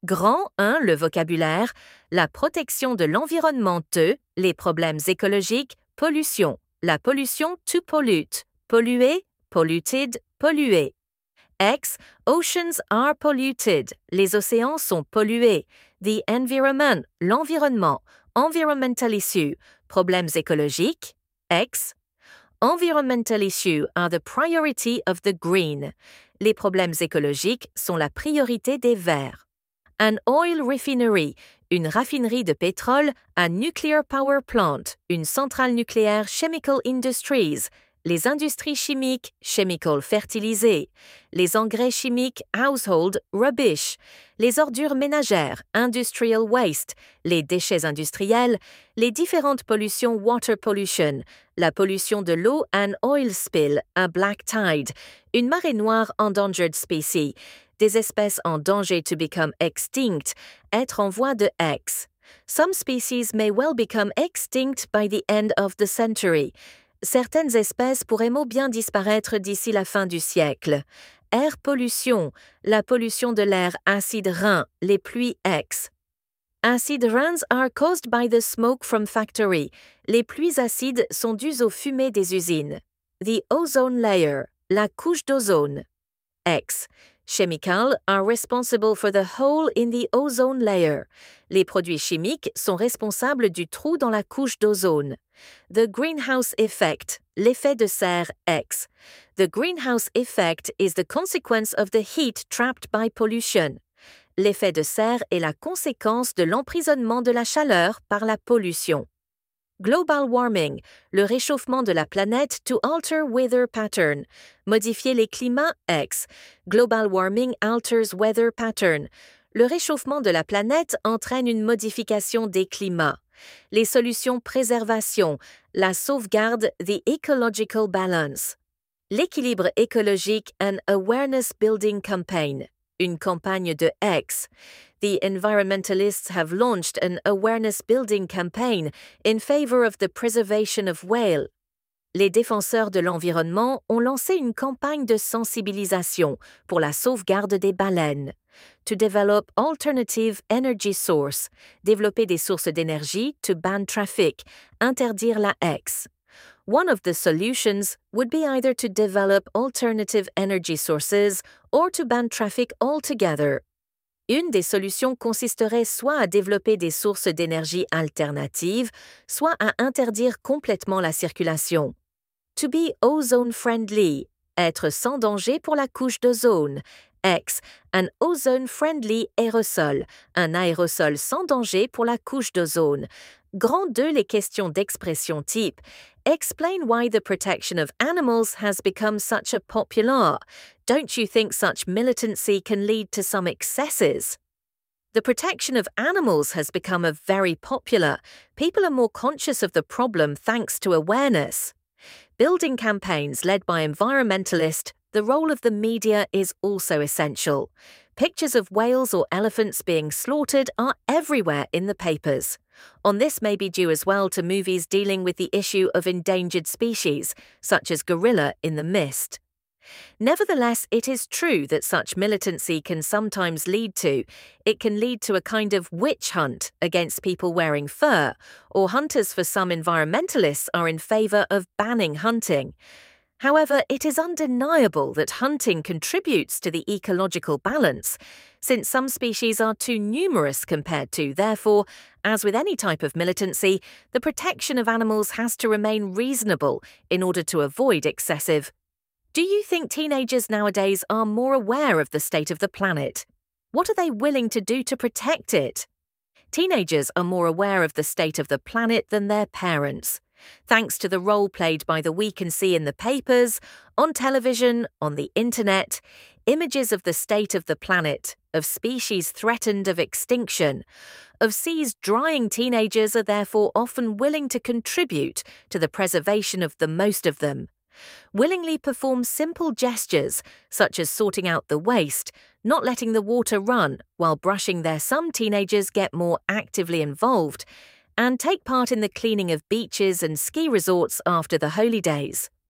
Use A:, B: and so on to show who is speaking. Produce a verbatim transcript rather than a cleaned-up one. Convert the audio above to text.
A: Grand un, le vocabulaire, la protection de l'environnement deux, les problèmes écologiques, pollution, la pollution to pollute, polluer, polluted, polluer. X, oceans are polluted, les océans sont pollués. The environment, l'environnement, environmental issue, problèmes écologiques. X, environmental issues are the priority of the green. Les problèmes écologiques sont la priorité des verts. An oil refinery, une raffinerie de pétrole, a nuclear power plant, une centrale nucléaire chemical industries, les industries chimiques, chemical fertilisés, les engrais chimiques, household rubbish, les ordures ménagères, industrial waste, les déchets industriels, les différentes pollutions water pollution, la pollution de l'eau an oil spill, un black tide, une marée noire endangered species, des espèces en danger to become extinct, être en voie de ex. Some species may well become extinct by the end of the century. Certaines espèces pourraient mot bien disparaître d'ici la fin du siècle. Air pollution, la pollution de l'air acide rein, les pluies ex. Acid rains are caused by the smoke from factory. Les pluies acides sont dues aux fumées des usines. The ozone layer, la couche d'ozone. X. Chemical are responsible for the hole in the ozone layer. Les produits chimiques sont responsables du trou dans la couche d'ozone. The greenhouse effect, l'effet de serre X. The greenhouse effect is the consequence of the heat trapped by pollution. L'effet de serre est la conséquence de l'emprisonnement de la chaleur par la pollution. Global warming, le réchauffement de la planète to alter weather pattern, modifier les climats X. Global warming alters weather pattern. Le réchauffement de la planète entraîne une modification des climats. Les solutions préservation, la sauvegarde, the ecological balance. L'équilibre écologique, an awareness building campaign, une campagne de X. The environmentalists have launched an awareness building campaign in favor of the preservation of whale. Les défenseurs de l'environnement ont lancé une campagne de sensibilisation pour la sauvegarde des baleines. To develop alternative energy source, développer des sources d'énergie, to ban traffic, interdire la X. One of the solutions would be either to develop alternative energy sources or to ban traffic altogether. Une des solutions consisterait soit à développer des sources d'énergie alternatives, soit à interdire complètement la circulation. To be ozone-friendly, être sans danger pour la couche d'ozone. X, an ozone-friendly aérosol, un aérosol sans danger pour la couche d'ozone. Grand deux, les questions d'expression type. Explain why the protection of animals has become such a popular. Don't you think such militancy can lead to some excesses? The protection of animals has become a very popular. People are more conscious of the problem thanks to awareness. Building campaigns led by environmentalists, the role of the media is also essential. Pictures of whales or elephants being slaughtered are everywhere in the papers. On this may be due as well to movies dealing with the issue of endangered species, such as Gorilla in the Mist. Nevertheless, it is true that such militancy can sometimes lead to, it can lead to a kind of witch hunt against people wearing fur, or hunters for some environmentalists are in favour of banning hunting. However, it is undeniable that hunting contributes to the ecological balance, since some species are too numerous compared to, therefore, as with any type of militancy, the protection of animals has to remain reasonable in order to avoid excessive. Do you think teenagers nowadays are more aware of the state of the planet? What are they willing to do to protect it? Teenagers are more aware of the state of the planet than their parents, thanks to the role played by the we can see in the papers, on television, on the internet, images of the state of the planet, of species threatened of extinction, of seas drying. Teenagers are therefore often willing to contribute to the preservation of the most of them. Willingly perform simple gestures, such as sorting out the waste, not letting the water run while brushing their. Some teenagers get more actively involved and take part in the cleaning of beaches and ski resorts after the holy days.